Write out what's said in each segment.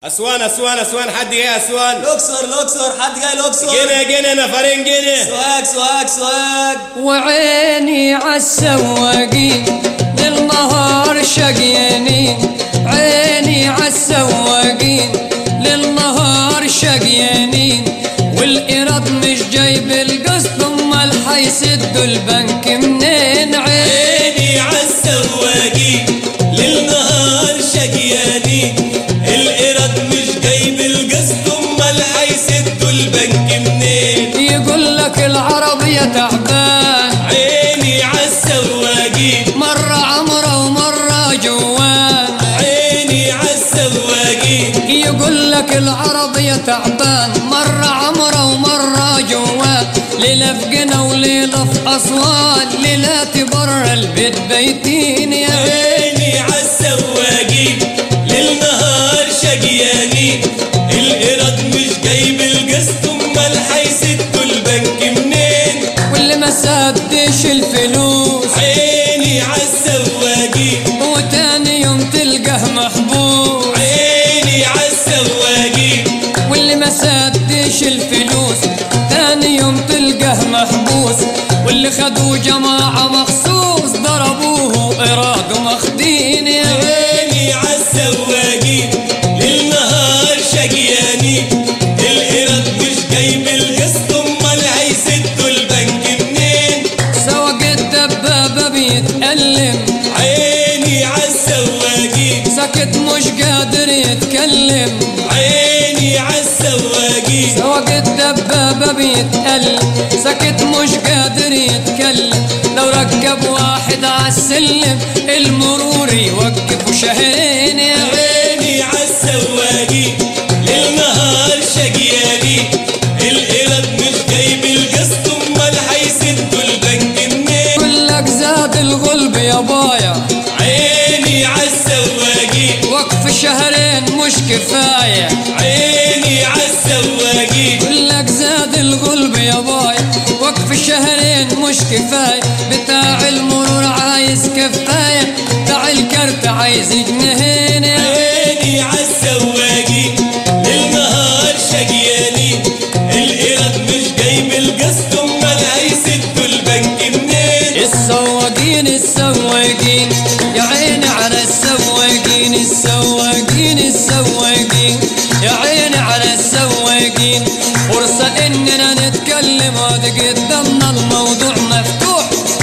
اسوان اسوان اسوان، حد جاي اسوان؟ الاقصر حد جاي الاقصر؟ جنة نفرين جنة. سواق وعيني عالسواقين للنهار شقيانين، عيني عالسواقين للنهار شقيانين، والإيراد مش جايب القسط، امال حيسدوا البنك منين؟ عيني عالسواقين للنهار شقيانين، الإيراد مش جايب القسط، امال حيسدوا البنك منين؟ يقول لك العربية تعبان، عيني عالسواقين مرة عمرة ومرة جوان، عيني عالسواقين يقول لك العربية تعبان، مرة عمرة ومرة جوان، ليلة في قنا وليلة في أسوان، ليلة برا البيت بيتين يا عيني عالسواقين للنهار شقيانين، الإيراد مش جايب القسط، امال حيسدوا البنك منين؟ واللي ما سدش الفلوس عيني عالسواقين وتاني يوم تلقاه محبوس، عيني عالسواقين واللي ما سدش الفلوس تاني يوم تلقاه محبوس، واللي خدوا جماعة مخصوص ضربوه إيراد وماخدين يا عيني عالسواقين للنهار شقيانين، الإيراد مش جايب القسط، امال هيسدوا البنك منين؟ سواق الدبابة بيتألم، عيني عالسواقين ساكت مش قادر يتكلم، عيني عالسواقين سواق الدبابة بيتألم، ساكت مش قادر يتكلم، لو ركب واحد عالسلم المرور يوقفوا شهرين يا عيني عالسواقين للنهار شقيانين، الإيراد مش جايب القسط، امال هيسدوا البنك منين؟ يقول لك زاد الغلب يا بايا، عيني عالسواقين وقف شهرين مش كفاية، عيني عالسواقين يقول لك زاد الغلب يا بايا، وقف شهرين مش كفاية، بتاع المرور عايز كفاية، بتاع الكرت عايز جنيهين عيني عالسواقين للنهار شقيانين، الإيراد مش جايب القسط، امال هيسدوا البنك منين؟ السواقين يا عيني على السواقين، السواقين يا عيني على السواقين، فرصة اننا نتكلم وادي قدامنا الموضوع مفتوح،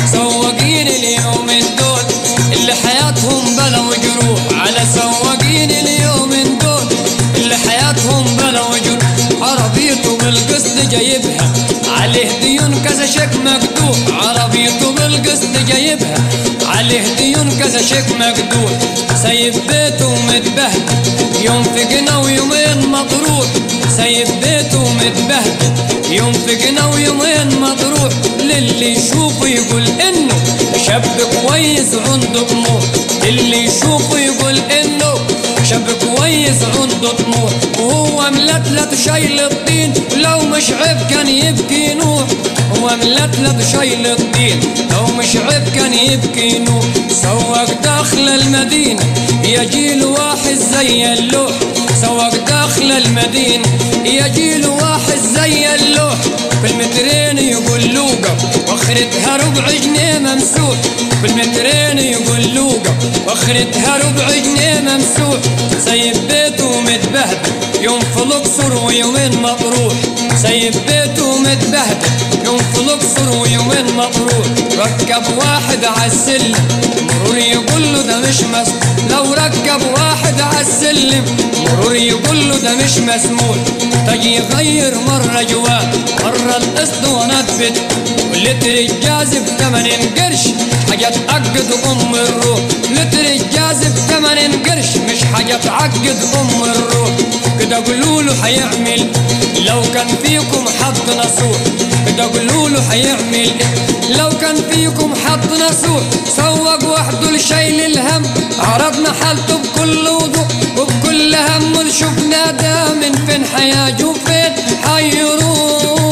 سواقين اليومين دول اللي حياتهم بلا وجروح، على سواقين اليومين دول اللي حياتهم بلا وجروح، عربيته بالقسط جايبها عليه ديون كذا شيك مقدوح، عربيته بالقسط جايبها عليه ديون كذا شيك مقدوح، سايب بيته متبهدل يوم في قنا ويومين مطروح، سايب بيته متبهدل يوم في قنا ويومين مطروح، للي يشوفه يقول انه شاب كويس عنده طموح، اللي يشوفه يقول انه شاب كويس عنده طموح، وهو ملتلت شايل الطين، لو مش عيب كان يبكي نوح، هو ملتلت شايل الطين، لو مش عيب كان يبكي نوح، سواق داخل المدينة يجيل واحد زي اللوح، سواق داخل المدينة يجيل واحد زي اللوح، في المترين يقول لوقف واخرتها ربع جنيه ممسوح، في المترين يقول لوقف واخرتها ربع جنيه ممسوح، سايب بيته متبهدل يوم في الاقصر ويومين مطروح، سايب بيته متبهدل يوم في الاقصر ويومين مطروح، ركب واحد عالسلم مرور يقول له ده مش مسموح، لو ركب واحد عالسلم مرور يقول له ده مش مسموح، تجي يغير مرة جوان مرة القسط ونثبت، ولتر الجازب 8 قرش حاجة تعقد الروح، لتر الجازب 8 قرش مش حاجة تعقد الروح، كده قولوا له هيعمل لو كان فيكم حد نصوح، كده قولوا له هيعمل لو كان فيكم حد نصوح، سوق وحده لشايل الهم، عرضنا حالته بكل وضوح وبكل هم، شفنا ده من فين حياجه وفين حيروح.